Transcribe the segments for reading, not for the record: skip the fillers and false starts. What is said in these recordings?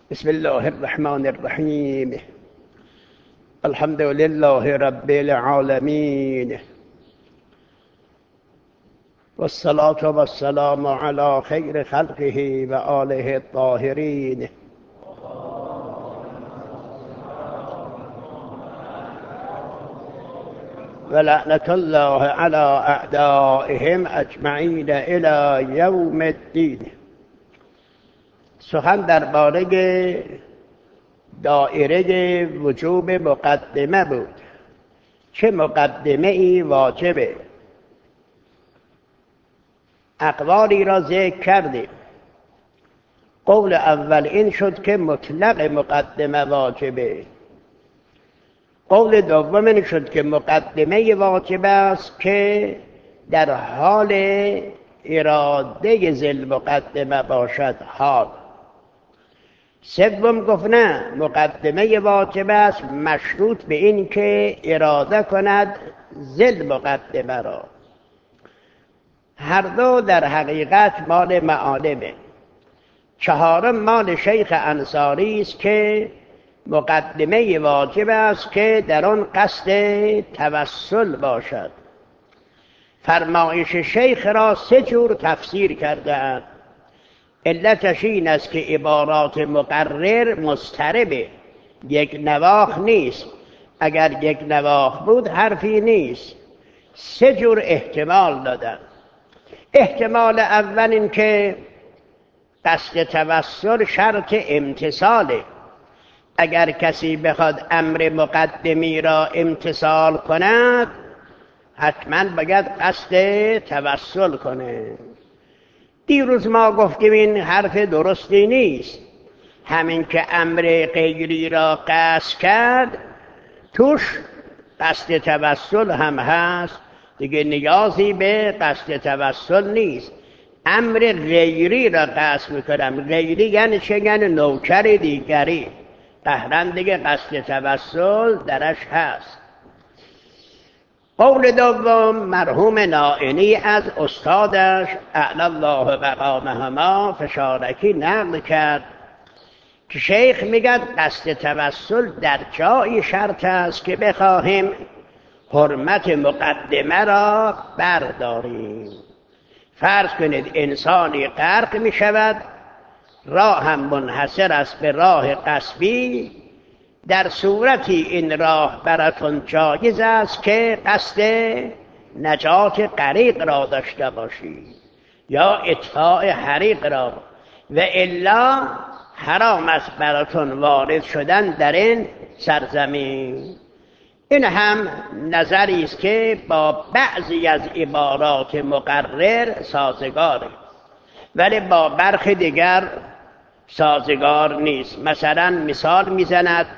بسم الله الرحمن الرحیم. الحمد لله رب العالمین والصلاة والسلام على خیر خلقه و آله الطاهرین. ولعنة الله على اعدائهم اجمعین الى یوم الدین. سخن درباره دایره وجوب مقدمه بود. چه مقدمه ای واجبه؟ اقوالی را ذکر کردیم. قول اول این شد که مطلق مقدمه واجبه. قول دوم این شد که مقدمه واجب است که در حال اراده ذی مقدمه باشد. حال سوم گفت نه، مقدمه واجب است مشروط به این که اراده کند ذی مقدمه را. هر دو در حقیقت مال معالمه. چهارم مال شیخ انصاری است که مقدمه واجب است که در آن قصد توسل باشد. فرمایش شیخ را سه جور تفسیر کرده‌اند. علتش این است که عبارات مقرر مضطربه، یک نواخت نیست. اگر یک نواخت بود حرفی نیست. سه جور احتمال دادن. احتمال اول این که قصد توسل شرط امتثاله. اگر کسی بخواد امر مقدمی را امتثال کند حتما باید قصد توسل کنه. دیروز ما گفتیم این حرف درستی نیست. همین که امر غیری را قصد کرد توش قصد توسل هم هست، دیگه نیازی به قصد توسل نیست. امر غیری را قصد میکنم. غیری یعنی چه؟ یعنی نوکر دیگری. قهرا دیگه قصد توسل درش هست. قول دوم مرحوم نائینی از استادش اعلی الله مقامهما فشارکی نقل کرد که شیخ میگه قصد توسل در جایی شرط است که بخواهیم حرمت مقدمه را برداریم. فرض کنید انسانی غرق میشود، راه هم منحصر است به راه قصبی. در صورتی این راه براتون جایز است که قصد نجات غریق را داشته باشید یا اطفاء حریق را، و الا حرام است براتون وارد شدن در این سرزمین. این هم نظری است که با بعضی از عبارات مقرر سازگاره، ولی با برخی دیگر سازگار نیست. مثلا مثال میزند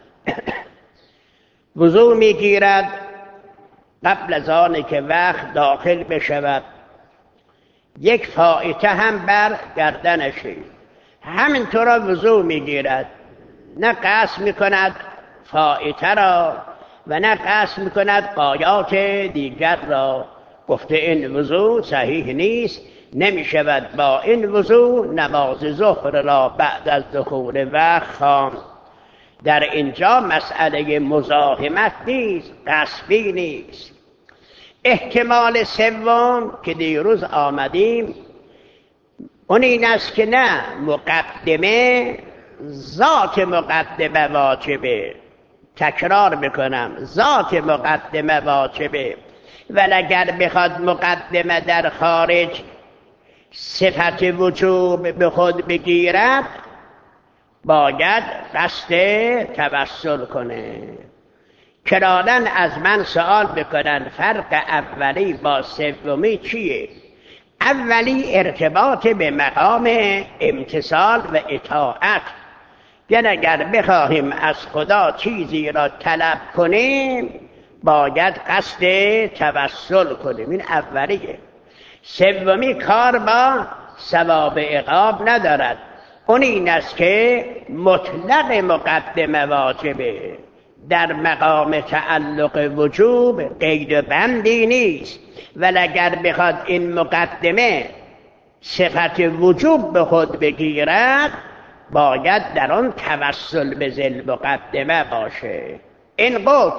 وضو میگیرد قبل از آن که وقت داخل بشود، یک فائته هم بر گردنشه، همینطور وضو میگیرد، نه قصد میکند فائته را و نه قصد میکند غایات دیگر را. گفته این وضو صحیح نیست، نمیشود با این وضو نماز ظهر را بعد از دخول وقت خواند. در اینجا مسئله مزاحمت نیست، قصبی نیست. احتمال سوم که دیروز آمدیم اون این است که نه، مقدمه ذات مقدمه واجبه. تکرار میکنم، ذات مقدمه واجبه. ولی اگر بخواد مقدمه در خارج صفت وجوب به خود بگیرد باید قصد توسل کنه. کرالاً از من سوال بکنن فرق اولی با سومی چیه؟ اولی ارتباط به مقام امتثال و اطاعت. یعنی اگر بخواهیم از خدا چیزی را طلب کنیم باید قصد توسل کنیم. این اولیه. سومی کار با ثواب عقاب ندارد. اون این است که مطلق مقدمه واجبه. در مقام تعلق وجوب قید بندی نیست، ولی اگر بخواد این مقدمه صفت وجوب به خود بگیرد باید در آن توسل به ذی مقدمه باشه. این بود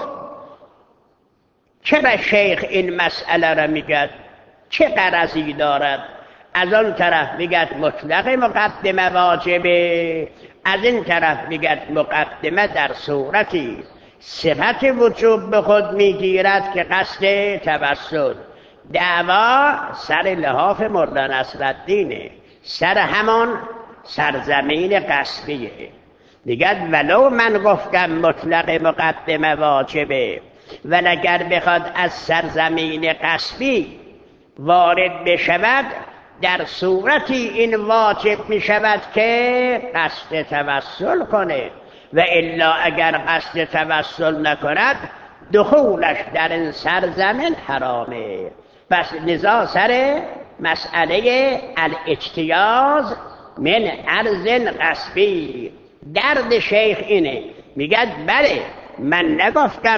چرا شیخ این مسئله را میگد؟ چه غرضی دارد؟ از آن طرف میگد مطلق مقدمه واجبه، از این طرف میگد مقدمه در صورتی صفت وجوب به خود میگیرد که قصد توسل. دعوا سر لحاف مردا نصرالدینه، سر همان سرزمین قصبیه. دیگر ولو من گفتم مطلق مقدمه واجبه، ولی اگر بخواد از سرزمین قصبی وارد بشود در صورتی این واجب می شود که قصد توسل کنه، و الا اگر قصد توسل نکند دخولش در این سرزمین حرامه. پس لذا سر مسئله الاجتیاز من ارض قصبی درد شیخ اینه. میگد بله من نگفتم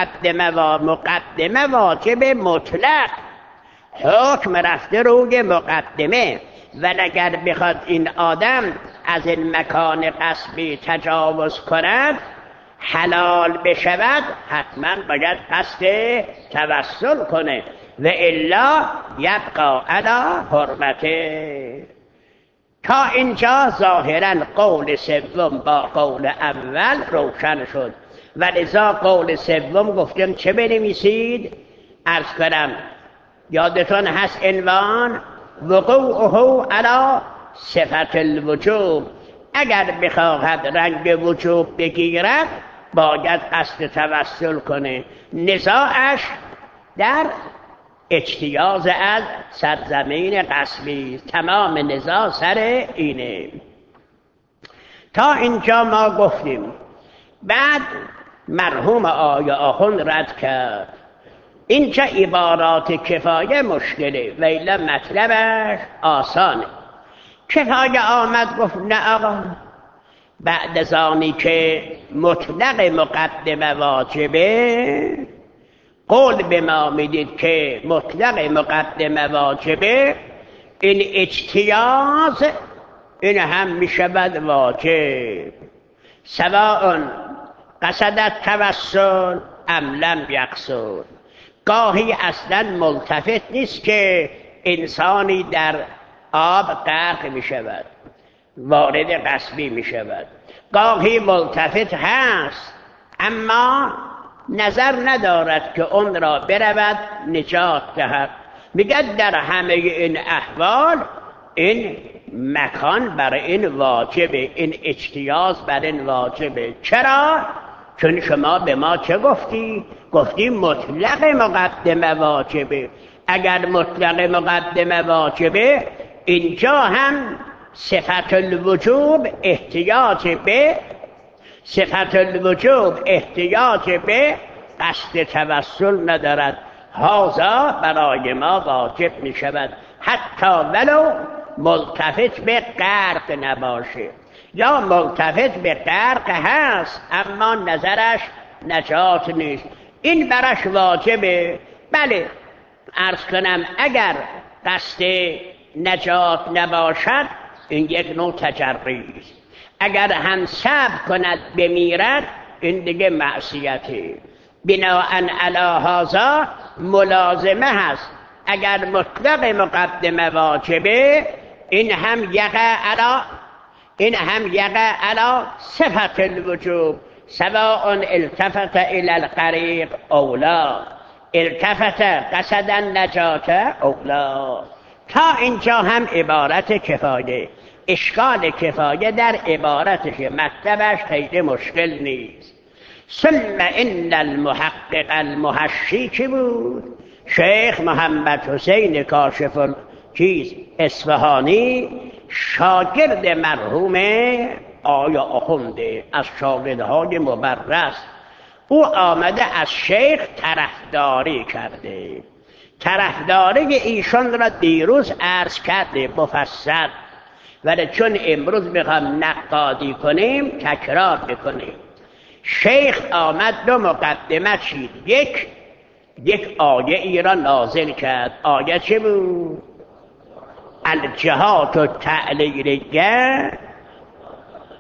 مقدمه واجب مطلق، حکم رفته روی مقدمه، ولی اگر بخواد این آدم از این مکان قصبی تجاوز کند حلال بشود حتما باید قصد توسل کنه، و الا یبقا علی حرمته. تا اینجا ظاهرا قول سوم با قول اول روشن شد، و لذا قول سوم گفتیم چه بنویسید؟ عرض کنم یادتون هست عنوان وقوعه علی صفت الوجوب. اگر بخواهد رنگ وجوب بگیرد باید قصد توسل کنه. نزاعش در اجتیاز از سرزمین قصبی، تمام نزاع سر اینه. تا اینجا ما گفتیم. بعد مرحوم آیه آخوند رد کرد. اینجا عبارات کفایه مشکله و الا مطلبش آسانه. کفایه آمد گفت نه آقا، بعد از آنی که مطلق مقدمه واجبه، قول به ما میدید که مطلق مقدمه واجبه، این اجتیاز این هم میشود واجب، سواء قصدت توسل ام لم یقصد. گاهی اصلا ملتفت نیست که انسانی در آب غرق می شود، وارد قصبی می شود. گاهی ملتفت هست اما نظر ندارد که اون را برود نجات دهد. میگه در همه این احوال این مکان برای این واجبه، این اجتیاز برای این واجبه. چرا؟ چون شما به ما چه گفتی؟ گفتی مطلق مقدمه واجبه. اگر مطلق مقدمه واجبه اینجا هم صفت الوجوب احتیاج به قصد توسل ندارد. هذا برای ما واجب می شود حتی ولو ملتفت به غرق نباشه، یا ملتفت به غرق هست اما نظرش نجات نیست، این برش واجبه. بله عرض کنم اگر قصد نجات نباشد این یک نوع تجری است. اگر هم صبر کند بمیرد این دیگه معصیته. بناءً علی هذا ملازمه هست. اگر مطلق مقدمه واجبه این هم یقع علی صفت الوجوب، سواء التفت الى الغریق او لا، التفت قصد النجات او لا. تا اینجا هم عبارت کفایه. اشکال کفایه در عبارتش، مطلبش خیلی مشکل نیست. ثم ان المحقق المحشی که بود؟ شیخ محمد حسین کاشف اصفهانی، شاگرد مرحوم آیه آخونده، از شاگردهای مبرز. او آمده از شیخ طرفداری کرده. طرفداری ایشان را دیروز عرض کرده مفصل، ولی چون امروز میخوام نقادی کنیم تکرار بکنیم. شیخ آمد دو مقدمه چید. یک آیه ای را نازل کرد. آیه چه بود؟ الجهات و تعلیلیه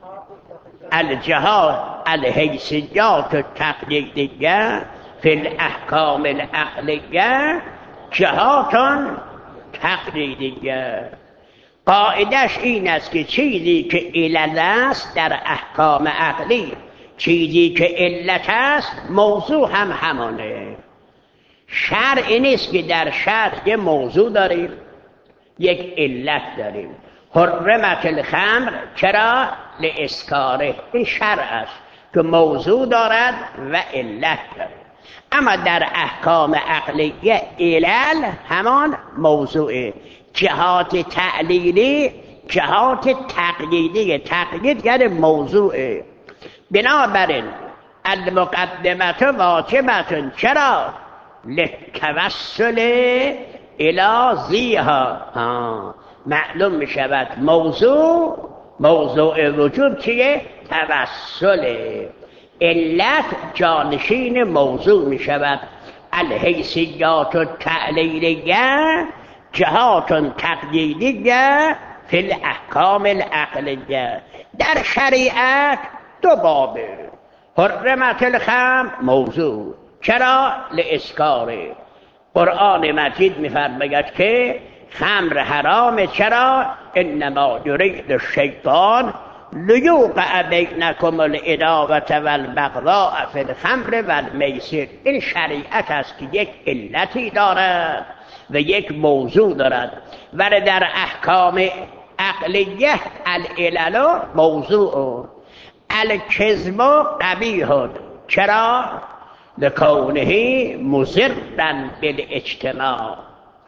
الجهات الحیثیات التقلیدیه فی الاحکام العقلیه جهات تقلیدیه. قاعدش این است که چیزی که علت است در احکام عقلی، چیزی که علت است موضوع هم همانه. شرع نیست که در شرع یه موضوع داریم یک علت داریم. حرمت الخمر چرا؟ لاسکاره. این شرع است که موضوع دارد و علت دارد. اما در احکام عقلیه علل همان موضوعه. جهات تعلیلی جهات تقلیدی، تقلید یعنی موضوعه. بنابراین المقدمت واجبت چرا؟ للتوسل الی ذیها. معلوم می شود موضوع وجود چیه؟ توسله. علت جانشین موضوع می شود. الحیثیات التعلیلیه جهات تقلیدیه فی الاحکام العقلیه. در شریعت دو بابه. حرمت الخمر موضوع چرا؟ لاسکاره. قرآن مجید می‌فرماید که خمر حرامه. چرا؟ انما یرید الشیطان لیوقع بینکم العداوة والبغضاء فی الخمر والمیسر. این شریعت است که یک علتی دارد و یک موضوع دارد. ولی در احکام عقلیه العلل موضوع. الکذب قبیح چرا؟ لکونه مضرا بالاجتماع.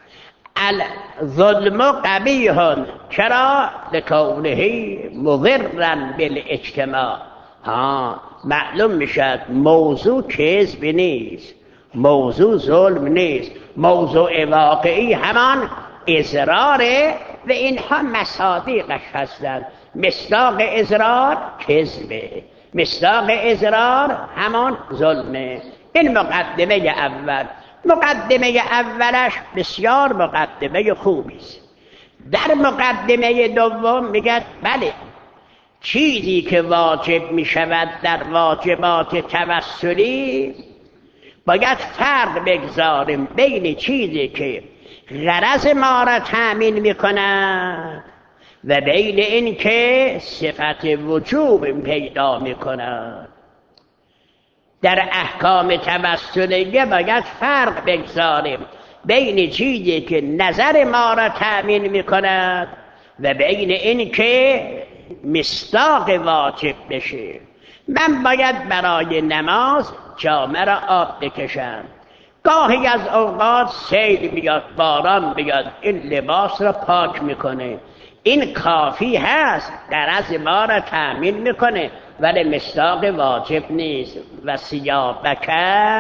الظلم قبیح چرا؟ لکونه مضرا بالاجتماع. معلوم میشد موضوع کذب نیست، موضوع ظلم نیست، موضوع واقعی همان اضراره و اینها مصادیقش هستند. مصداق اضرار کذبه، مصداق اضرار همان ظلمه. این مقدمه اول. مقدمه اولش بسیار مقدمه خوبی است. در مقدمه دوم میگه بله چیزی که واجب می شود در واجبات توسلی باید فرق بگذاریم بین چیزی که غرض ما را تأمین می کند و بین این که صفت وجوب پیدا می کند. در احکام توسلیه باید فرق بگذاریم بین چیزی که نظر ما را تأمین می کند و بین این که مصداق واجب بشه. من باید برای نماز جامه را آب بکشم، گاهی از اوقات سیل بیاد، باران بیاد، این لباس را پاک میکنه. این کافی هست، غرض ما را تأمین میکنه ولی مصداق واجب نیست. و ثیابک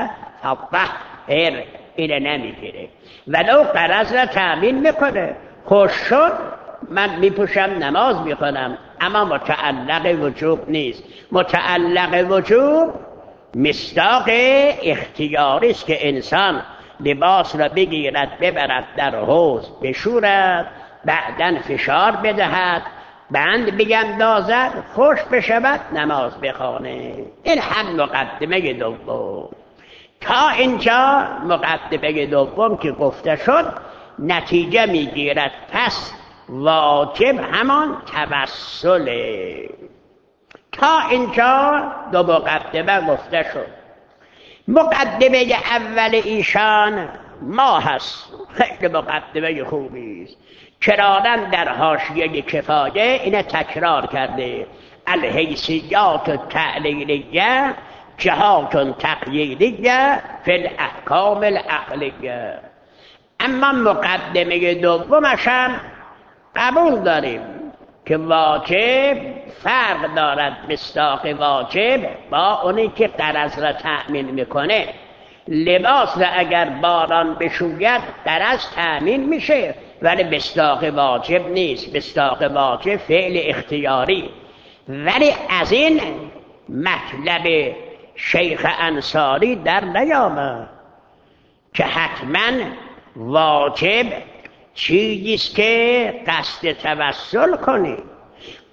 فطهر اینه نمیگیره ولو غرض را تأمین میکنه. خوش شد من میپوشم نماز میخونم اما متعلق وجوب نیست. متعلق وجوب مصداق اختیاری است که انسان لباس را بگیرد ببرد در حوض بشورد، بعداً فشار بدهد، بند بیندازد، خوش بشود، نماز بخوانه. این هم مقدمه دوم. تا اینجا مقدمه دوم که گفته شد نتیجه میگیرد پس واجب همان توسله. تا اینجا دو مقدمه گفته شد. مقدمه اول ایشان ما هست، خیلی مقدمه خوبی است. کرارن در حاشیه کفایه اینه تکرار کرده. الحیثیات التعلیلیه جهات تقییدیه فی الاحکام العقلیه. اما مقدمه دومش هم قبول داریم که واجب فرق دارد. مصداق واجب با اونی که غرض را تأمین میکنه. لباس را اگر باران بشوید غرض تأمین میشه ولی مصداق واجب نیست. مصداق واجب فعل اختیاری. ولی از این مطلب شیخ انصاری در نیامد که حتما واجب چیزیست که قصد توسل کنی.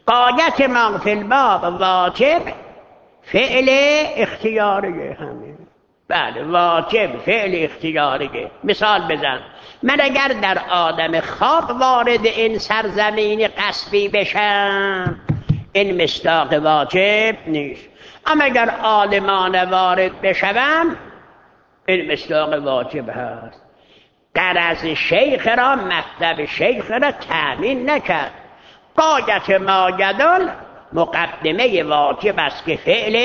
غایت ما فی الباب واجب فعل اختیاریه همین. بله واجب فعل اختیاریه. مثال بزن، من اگر در عالم خواب وارد این سرزمین غصبی بشم این مصداق واجب نیست، اما اگر عالمان وارد بشوم این مصداق واجب هست. غرض شیخ را مطلب شیخ را تأمین نکرد. غایت ما یدل مقدمه واجب است که فعل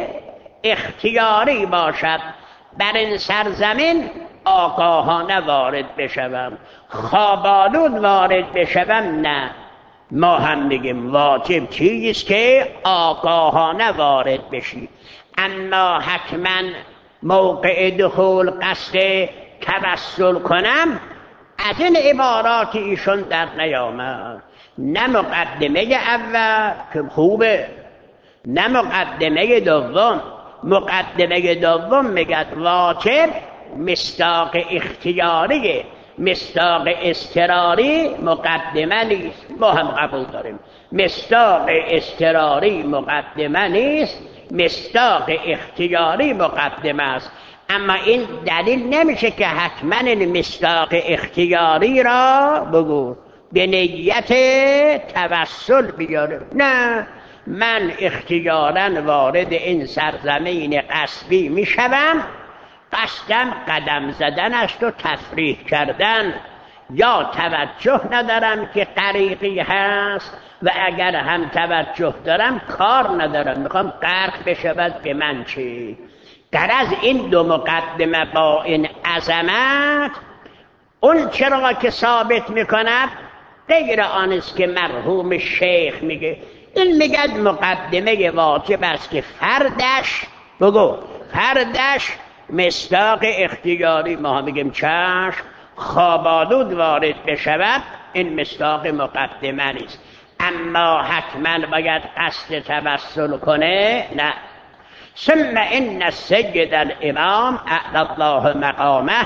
اختیاری باشد. بر این سرزمین آگاهانه وارد بشوم، خوابالود وارد بشوم نه. ما هم میگیم واجب چیزیست که آگاهانه وارد بشی، اما حتما موقع دخول قصد توسل کنم از این عبارات ایشون در نیامد. نه مقدمه اول که خوبه، نه مقدمه دوم. مقدمه دوم میگه واجب مصداق اختیاریه، مصداق اضطراری مقدمه نیست. ما هم قبول داریم مصداق اضطراری مقدمه نیست، مصداق اختیاری مقدمه است. اما این دلیل نمیشه که حتما این مصداق اختیاری را بگو به نیت توسل بیاره. نه، من اختیارا وارد این سرزمین غصبی میشوم، قصدم قدم زدن است و تفریح کردن، یا توجه ندارم که طریقی هست و اگر هم توجه دارم کار ندارم، میخوام غرق بشود به من چی. غرض این دو مقدمه با این عظمت اون چرا که ثابت میکند غیر آن است که مرحوم شیخ میگه. این میگه مقدمه واجب است که فردش بگو فردش مصداق اختیاری، ما میگیم چشم خوابالود وارد بشود این مصداق مقدمه نیست، اما حتما باید قصد توسل کنه نه. ثم ان السید الامام اعلی الله مقامه،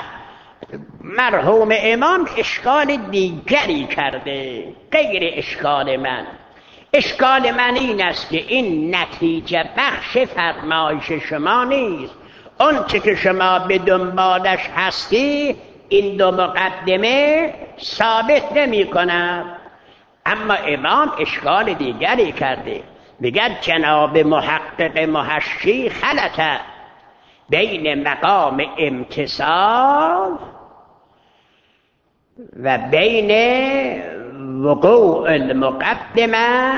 مرحوم امام اشکال دیگری کرده غیر اشکال من. اشکال من این است که این نتیجه بخش فرمایش شما نیست. اون چه که شما به دنبالش هستی این دو مقدمه ثابت نمی کند. اما امام اشکال دیگری کرده، میگه جناب محقق محشی خلطه بین مقام امتصال و بین وقوع المقدمه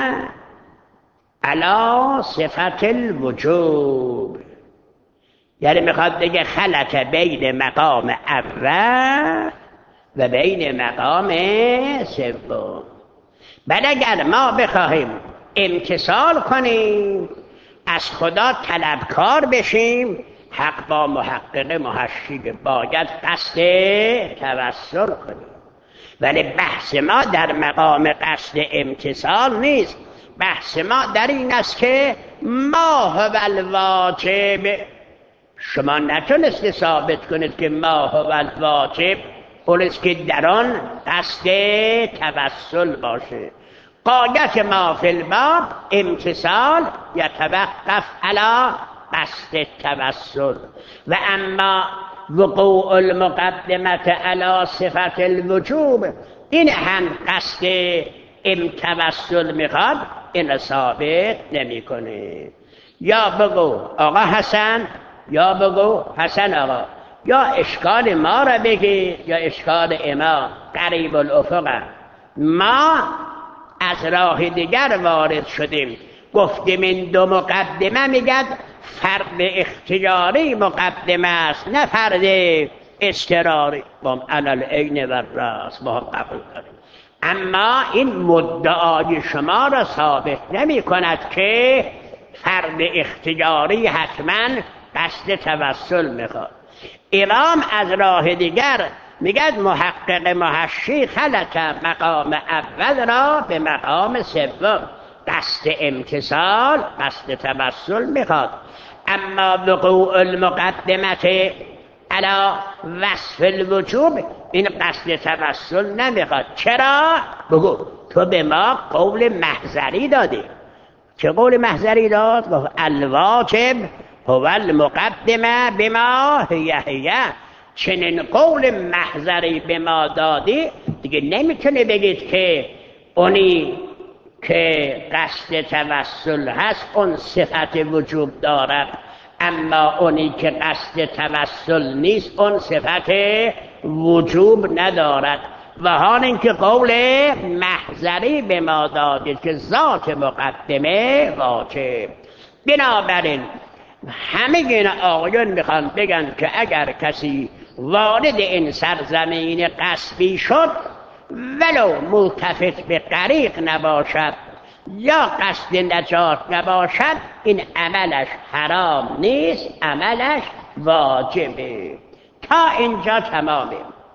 علی صفت الوجوب. یعنی میخواد بگه خلط بین مقام اول و بین مقام سوم. بعد اگر ما بخواهیم امتصال کنیم، از خدا طلبکار بشیم، حق با محقق محشی باید قصد توسل کنیم. ولی بحث ما در مقام قصد امتصال نیست. بحث ما در این است که ما هو الواجب. شما نتونسته ثابت کنید که ما هو الواجب، اون است که در آن قصد توسل باشه. غایت ما فی الباب امتصال یتوقف علی قصد توسل و اما وقوع المقدمه علی صفت الوجوب این هم قصد توسل میخواد، این ثابت نمیکنه. یا بگو آقا حسن، یا بگو حسن آقا، یا اشکال ما را بگی یا اشکال امام قریب الافق. ما از راه دیگر وارد شدیم، گفتیم این دو مقدمه میگد فرد اختیاری مقدمه است نه فرد اضطراری. با علل عین و راست با قبول داریم، اما این مدعای شما را ثابت نمی کند که فرد اختیاری حتما قصد توسل میخواد. امام از راه دیگر میگد محقق محشی خلط مقام اول را به مقام سوم، قصد امتصال قصد توسل میخواد، اما وقوع المقدمه علی وصف الوجوب این قصد توسل نمیخواد. چرا؟ بگو تو به ما قول محضری دادی. چه قول محضری داد؟ گفت الواجب هو المقدمه بما هی. چنین قول محضری به ما دادی دیگه نمیتونه بگید که اونی که قصد توسل هست اون صفت وجوب دارد، اما اونی که قصد توسل نیست اون صفت وجوب ندارد. و حال اینکه قول محضری به ما دادید که ذات مقدمه واجب. بنابراین همه این آقایون میخوان بگن که اگر کسی وارد این سرزمین غصبی شد ولو ملتفت به غریق نباشد یا قصد نجات نباشد، این عملش حرام نیست، عملش واجبه. تا اینجا تمامه.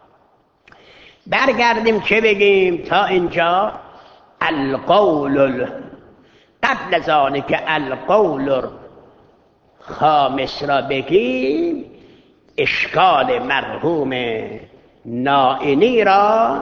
برگردیم چه بگیم تا اینجا؟ القول قبل از آنه که القول خامس را بگیم، اشکال مرحوم نائینی را،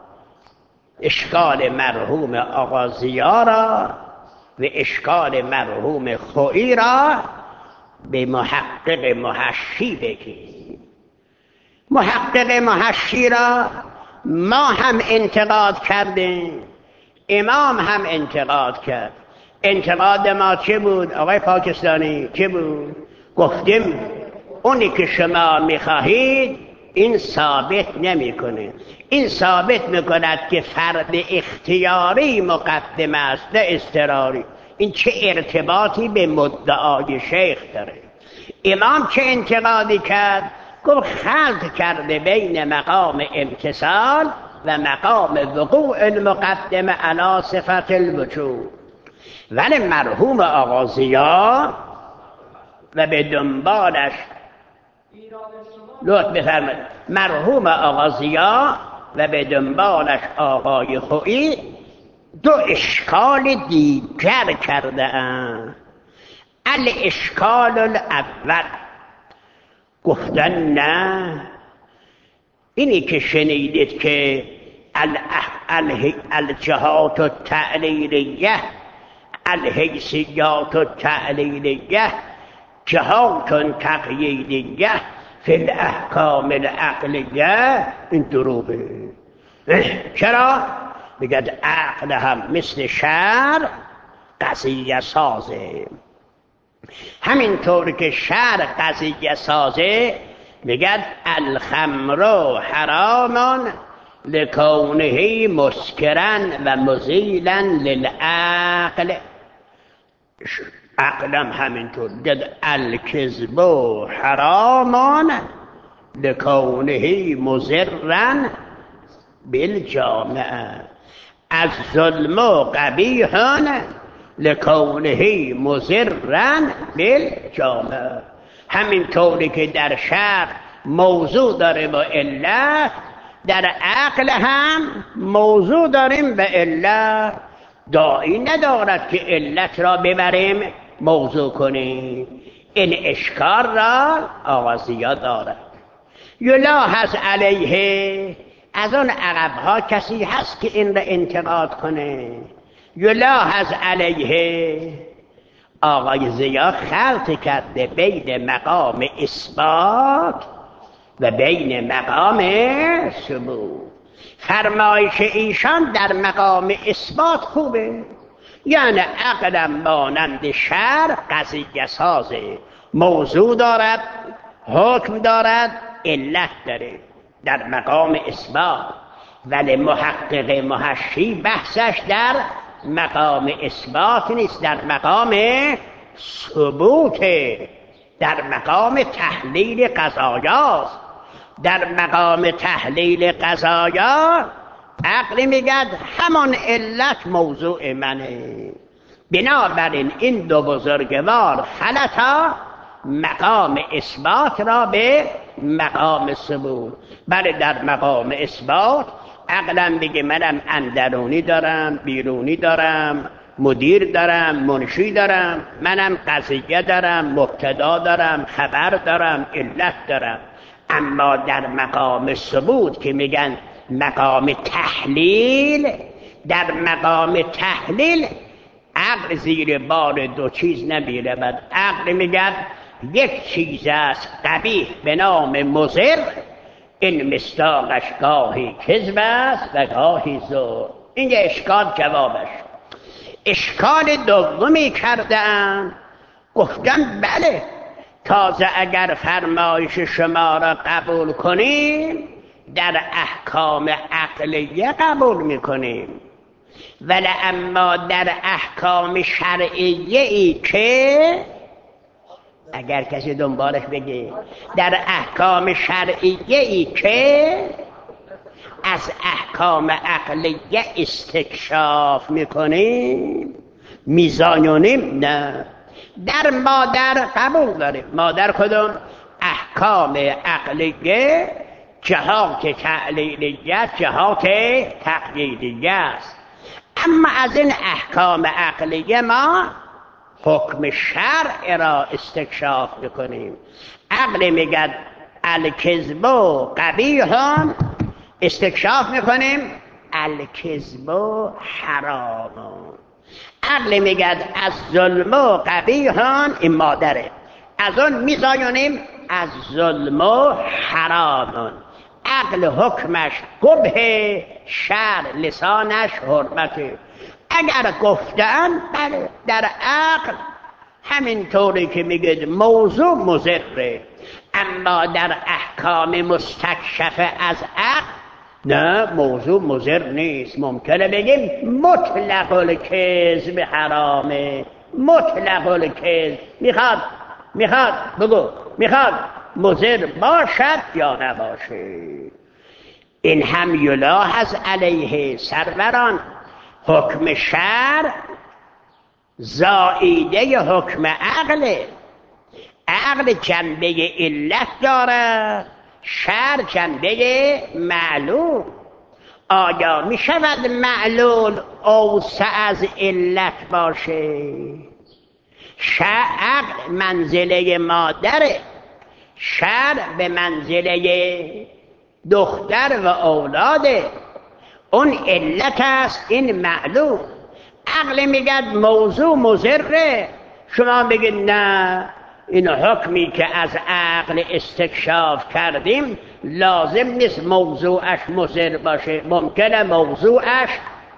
اشکال مرحوم آغازیا را و اشکال مرحوم خویی را به محقق محشی بگیم. محقق محشی را ما هم انتقاد کردیم، امام هم انتقاد کرد. انتقاد ما چه بود آقای پاکستانی؟ چه بود؟ گفتیم اونی که شما میخواهید این ثابت نمیکنه. این ثابت میکند که فرد اختیاری مقدم است نه اضطراری. این چه ارتباطی به مدعای شیخ داره؟ امام چه انتقادی کرد؟ گفت خلط کرده بین مقام امتصال و مقام وقوع المقدمه علی صفت الوجود. ولی مرحوم آغازیا و به دنبالش لطف بفرمایید مرحوم آغازیا و به دنبالش آقای خویی دو اشکال دیگر کرده اند. الاشکال الاول، گفتن نه اینی که شنیدید که الجهات التعلیلیه، الحیثیات التعلیلیه، جهات تقییدیه فی الاحکام العقلیه، این دروغه. چرا؟ بگد عقل هم مثل شرع قضیه سازه. همینطور که شرع قضیه سازه، بگد الخمر حرام لکونه مسکرن و مزیلا للعقل. عقلم همینطور بگد الکذب حرام لکونه مضرن بالجامعه، از ظلم قبیح لکونه مضرن بالجامعه. همینطوری که در شرع موضوع داره با علت، در عقل هم موضوع داریم به علت. داعی ندارد که علت را ببریم موضوع کنیم. این اشکال را آغازیا دارد. یلاحظ علیه، از اون عربها کسی هست که این را انتقاد کنه؟ یلاحظ علیه، آقای زیا خلط کرده بین مقام اثبات و بین مقام ثبوت. فرمایش ایشان در مقام اثبات خوبه، یعنی عقلم مانند شرع قضیه سازه، موضوع دارد، حکم دارد، علت داره در مقام اثبات. ولی محقق محشی بحثش در مقام اثبات نیست، در مقام ثبوت، در مقام تحلیل قضایاست. در مقام تحلیل قضایا عقل میگد همان علت موضوع منه. بنابراین این دو بزرگوار خلطا مقام اثبات را به مقام ثبوت. بله در مقام اثبات عقلم بگه منم اندرونی دارم، بیرونی دارم، مدیر دارم، منشی دارم، منم قضیه دارم، مبتدا دارم، خبر دارم، علت دارم. اما در مقام ثبوت که میگن مقام تحلیل، در مقام تحلیل عقل زیر بار دو چیز نمی‌رود. عقل میگه یک چیز است قبیح به نام مضر، این مصداقش گاهی کذب است و گاهی زور. این یه اشکال جوابش. اشکال دومی کردن، گفتن بله تازه اگر فرمایش شما را قبول کنیم در احکام عقلیه قبول میکنیم، ولی اما در احکام شرعیه ای که اگر کسی دنبالش بگه در احکام شرعیه ای که از احکام عقلیه استکشاف میکنیم میزانیم، نه در مادر قبول داریم. مادر کدوم؟ احکام عقلیه، جهات تعلیلیه، جهات تقییدیه است. اما از این احکام عقلیه ما حکم شرع را استکشاف میکنیم. عقل میگه الکذب قبیح، استکشاف میکنیم الکذب حرام. عقل میگه از ظلم و قبیح، این مادره، از اون میزایونیم از ظلم و حرام. عقل حکمش قبح، شرع لسانش حرمته. اگر گفتن بله در عقل همین طوری که میگه موضوع مضره، اما در احکام مستکشفه از عقل نه موضوع مضر نیست. ممکنه بگیم مطلق الکذب حرامه، مطلق الکذب میخواد بگو میخواد مضر باشد یا نباشه. این هم یلاحظ علیه سروران، حکم شرع زائیده حکم عقله. عقل جنبه علت دارد، شرع جنبه معلول. آیا می شود معلول اوسع از علت باشه؟ عقل منزله مادره، شرع به منزله دختر و اولاده. اون علت است، این معلول. عقل میگه موضوع مضره، شما بگید نه این حکمی که از عقل استکشاف کردیم لازم نیست موضوعش مضر باشه، ممکنه موضوعش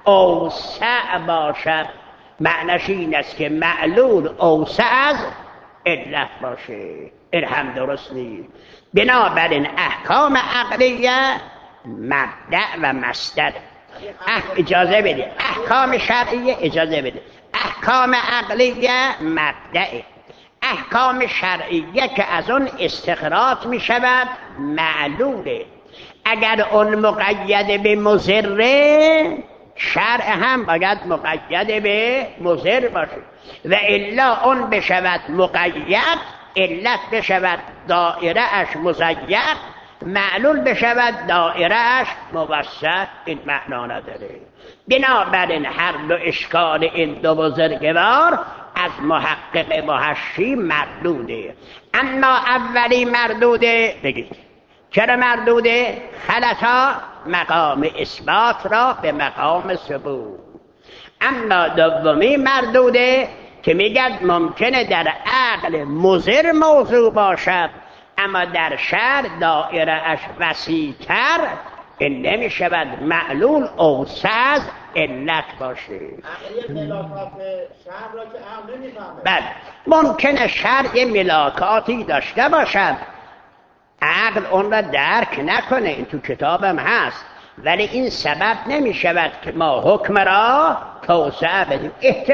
اوسع باشد. معنیش این است که معلول اوسع از علت باشه. این هم درست نیست. بنابراین احکام عقلیه مبدأ و مصدر. اجازه بده. احکام شرعیه اجازه بده. احکام عقلیه مبدأ، احکام شرعیه که از اون استخراج می شود معلوله. اگر اون مقید به مضره، شرع هم باید مقید به مضر باشه، و الا اون بشود مقید، علت بشود دائره اش مزید، معلول بشود دائره اش موسع. این معنا نداره. بنابراین هر دو اشکال این دو بزرگوار از محقق محشی مردوده. اما اولی مردوده بگید چرا مردوده؟ خلطا مقام اثبات را به مقام ثبوت. اما دومی مردوده که میگد ممکنه در عقل مضر موضوع باشد اما در شرع دائره اش وسیع‌تر، این نمی شود معلول اوسع از علت باشه. ملاکات شرع را که عقل نمی‌فهمه. بله ممکنه شرع ملاکاتی داشته باشد، عقل اون را درک نکنه، این تو کتابم هست، ولی این سبب نمی شود که ما حکم را توسعه بدیم.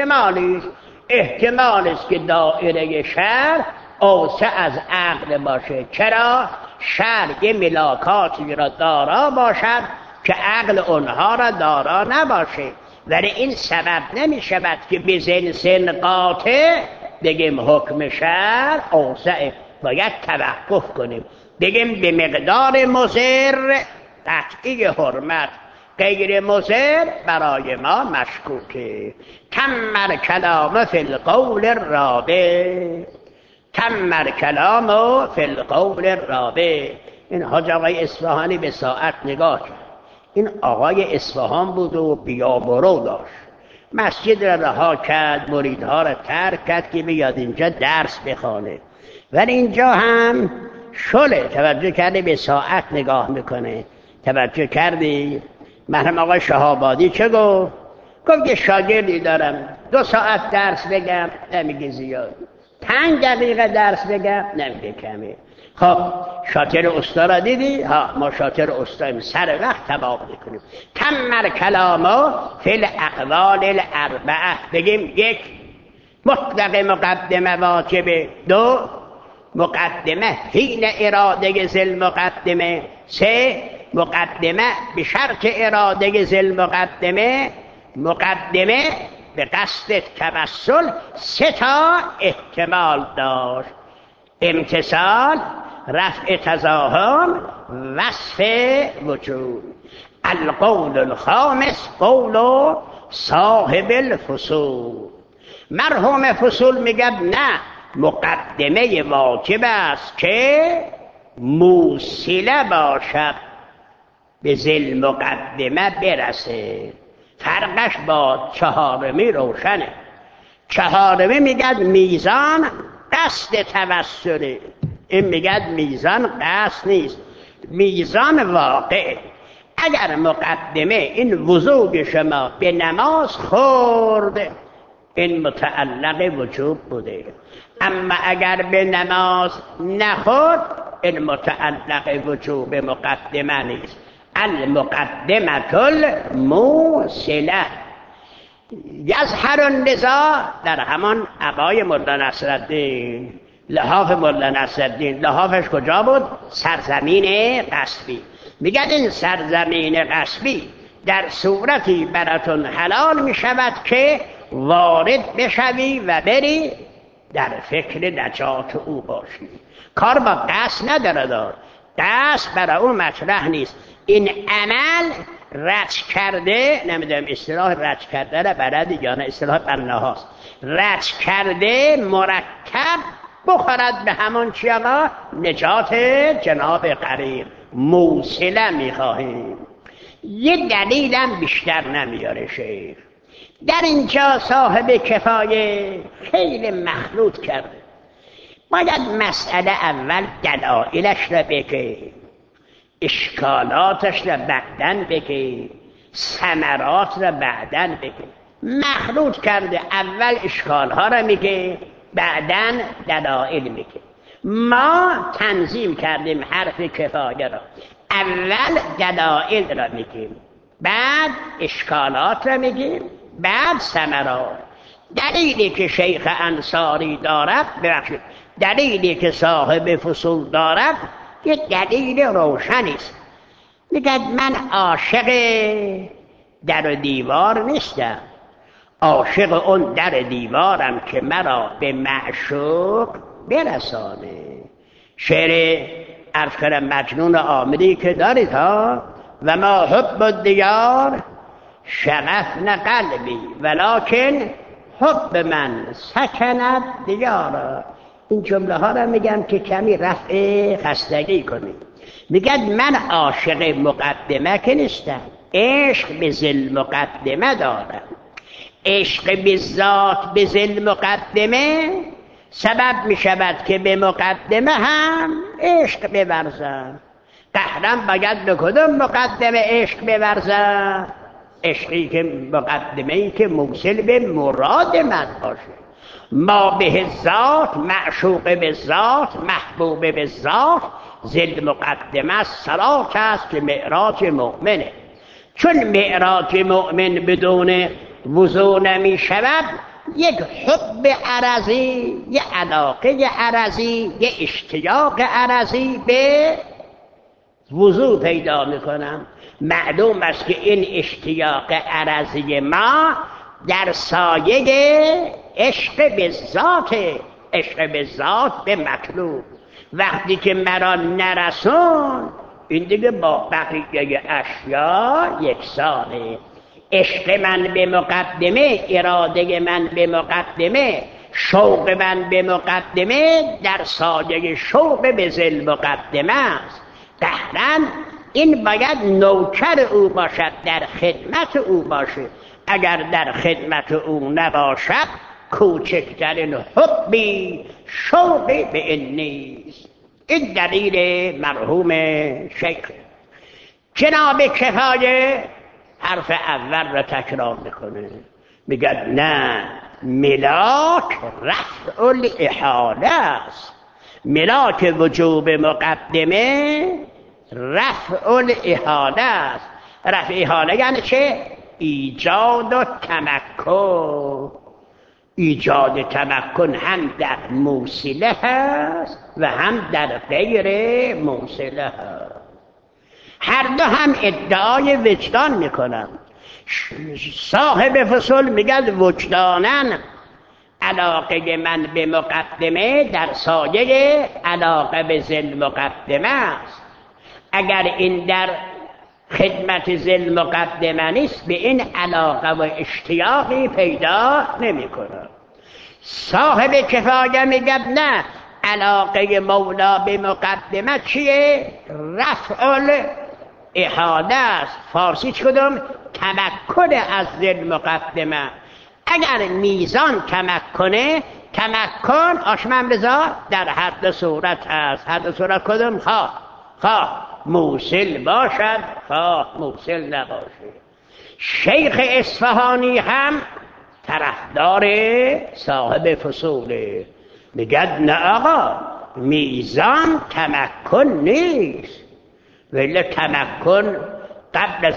احتمالی است که دائره شرع اوسع از عقل باشه. چرا؟ شرع ملاکاتی را دارا باشد که عقل اونها را دارا نباشه، ولی این سبب نمی شود که به سن قاطع بگیم حکم شرع اوسع. باید توقف کنیم، بگیم به مقدار مضر قطعی حرمت، غیر مضر برای ما مشکوکه. تم کلام فی القول الرابع، تم کلام فی القول الرابع. این حاج آقای اصفهانی به ساعت نگاه کرد، این آقای اصفهان بود و بیابرو داشت، مسجد را رها کرد، مریدها را ترک کرد که بیاد اینجا درس بخوانه. ولی اینجا هم شله، توجه کرده به ساعت نگاه میکنه. توجه کردی؟ مرحوم آقای شهابادی چه گفت؟ گفت که شاگردی دارم 2 ساعت درس بگم، نمیگه زیاد. 5 دقیقه درس بگم، نمیگه کمه. خب شاطر استا را دیدی؟ ها، ما شاطر استاییم، سر وقت تباق میکنیم. تمر کلامو فی الاقوال الاربعه، بگیم 1 مطلق مقدمه واجبه، 2 مقدمه حین اراده ذل مقدمه، 3 مقدمه به شرط اراده ذل مقدمه، مقدمه به قصد توسل 3 تا احتمال داشت: امتصال، رفع تزاحم، وصف وجود. القول الخامس قول صاحب الفصول. مرحوم فصول میگه نه، مقدمه واجب است که موصله باشد، به ذل مقدمه برسه. فرقش با 4می روشنه. 4می میگه میزان قصد توسله، این میگه میزان قصد نیست، میزان واقع. اگر مقدمه این وضوع شما به نماز خورد، این متعلق وجوب بوده، اما اگر به نماز نخورد، این متعلق وجوب مقدمه نیست. المقدمه الموصله. یظهر النزاع در همان عبای مولا نصرالدین، لحاف مولا نصرالدین. لحافش کجا بود؟ سرزمین غصبی. میگه این سرزمین غصبی در صورتی براتون حلال میشود که وارد بشوی و بری در فکر نجات او باشی. کار با قصد نداره دار، قصد برای اون مطرح نیست. این عمل رج کرده، نمیدونم اصطلاح رج کرده را بلد یا نه، اصطلاح بناهاست. رج کرده مرکب بخورد به همون چی آقا؟ نجات جناب قریب. موصله میخواهیم. یه دلیلم بیشتر نمیاره شیخ. در اینجا صاحب کفایه خیلی مخلوط کرده. باید مسئله اول دلایلش را بگه، اشکالاتش را بعدن بگه، ثمرات را بعدن بگه. مخلوط کرده، اول اشکالها را میگه، بعدن دلایل میگه. ما تنظیم کردیم حرف کفایه را، اول دلایل را میگیم، بعد اشکالات را میگیم، بعد ثمرات. دلیلی که شیخ انصاری دارد، ببخشید دلیلی که صاحب فصول دارد، یه دلیل روشنی است. میگه من عاشق در و دیوار نیستم، عاشق اون در دیوارم که مرا به معشوق برسانه. شعر عرض کردم مجنون عامری که دارید ها، و ما حب الدیار شغفن قلبی ولکن حب من سکند دیارا. این جمله ها را میگم که کمی رفع خستگی کنید. میگد من عاشق مقدمه که نیستم، عشق به ذل مقدمه دارم. عشق به ذات به ذل مقدمه سبب میشود که به مقدمه هم عشق بورزم. قهرم باید به کدوم مقدمه عشق بورزم؟ عشقی که مقدمه‌ای که موصل به مراد من باشه. ما به ذات، معشوق به ذات، محبوب به ذات، ذل مقدمه صلات است که معراج مؤمنه. چون معراج مؤمن بدون وضو نمی شود، یک حب عرضی، یک علاقه عرضی، یک اشتیاق عرضی به وضو پیدا میکنم. معلوم است که این اشتیاق عرضی ما در سایه عشق به ذات، عشق به ذات به مطلوب. وقتی که مرا نرسون، این دیگه با بقیه اشیا یکسانه. عشق من به مقدمه، اراده من به مقدمه، شوق من به مقدمه در سایه شوق به ذل مقدمه است. قهرن این باید نوکر او باشد، در خدمت او باشه. اگر در خدمت او نباشد کوچکترین حبی شوقی به این نیست. این دلیل مرحوم شیخ. جناب کفایه حرف اول را تکرار میکنه، میگه نه، ملاک رفع الاحاله است. ملاک وجوب مقدمه رفع الاحاله است. رفع احاله یعنی چه؟ ایجاد و تمکن. ایجاد تمکن هم در موصله هست و هم در غیر موصله هست. هر دو هم ادعای وجدان میکنن. صاحب فصول میگه وجدانن علاقه من به مقدمه در سایه علاقه به ذل مقدمه است. اگر این در خدمت ذل مقدمه نیست به این علاقه و اشتیاقی پیدا نمی کنه. صاحب کفایه میگه نه، علاقه مولا به مقدمه چیه؟ رفع احاله است. فارسی کدوم؟ تمکن از ذل مقدمه. اگر میزان تمکنه، تمکن آشمم رضا در هر دو صورت هست. هر دو صورت کدوم؟ خواه موصل باشد خواه موصل نباشه. شیخ اصفهانی هم طرفدار صاحب فصوله، میگه نه آقا، میزان تمکن نیست. ولی تمکن قبل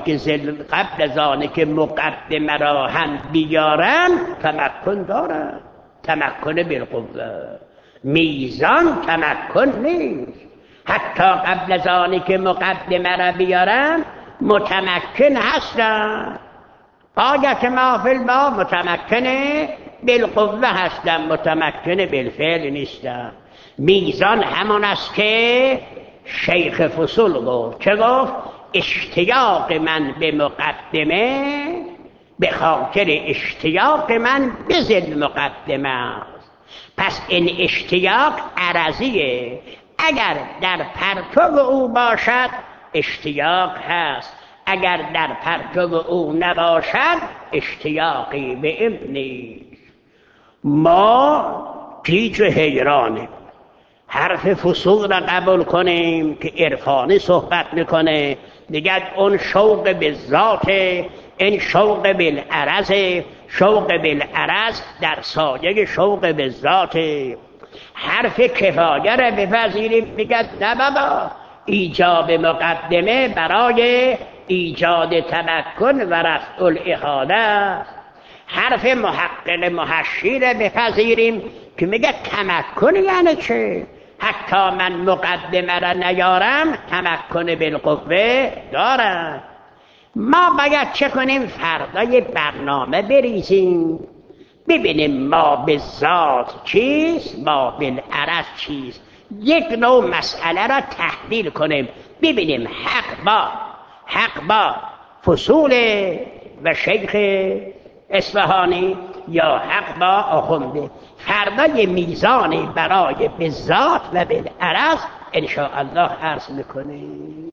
از آنی که مقدمه را هم بیارن تمکن دارن، تمکن بالقوه. میزان تمکن نیست. حتی قبل از آنی که مقدمه را بیارن متمکن هستن. آیت ما فی الباب متمکن بالقوه هستن، متمکن بالفعل نیستن. میزان همون است که شیخ فصول گفت. چه گفت؟ اشتیاق من به مقدمه به خاطر اشتیاق من به ذل مقدمه است. پس این اشتیاق عرضیه. اگر در پرتو او باشد اشتیاق هست، اگر در پرتو او نباشد اشتیاقی به این نیست. ما گیج و حیرانیم. حرف فصول را قبول کنیم که عرفانی صحبت میکنه، دیگر اون شوق به ذات، این شوق بالعرض. شوق بالعرض در سایه شوق به ذات. حرف کفایه را بپذیریم، میگه نه بابا، ایجاب مقدمه برای ایجاد تمکن و رفع الاحاله. حرف محقق محشی را بپذیریم که میگه تمکن یعنی چه؟ حتی من مقدمه را نیارم تمکن بالقوه دارم. ما باید چه کنیم؟ فردای برنامه بریزیم، ببینیم ما به ذات چیست، ما بالعرض چیست. یک نوع مسئله را تحلیل کنیم، ببینیم حق با فصول و شیخ اصفهانی یا حق با آخونده. فردای میزانی برای به ذات و بالعرض انشاءالله عرض میکنیم.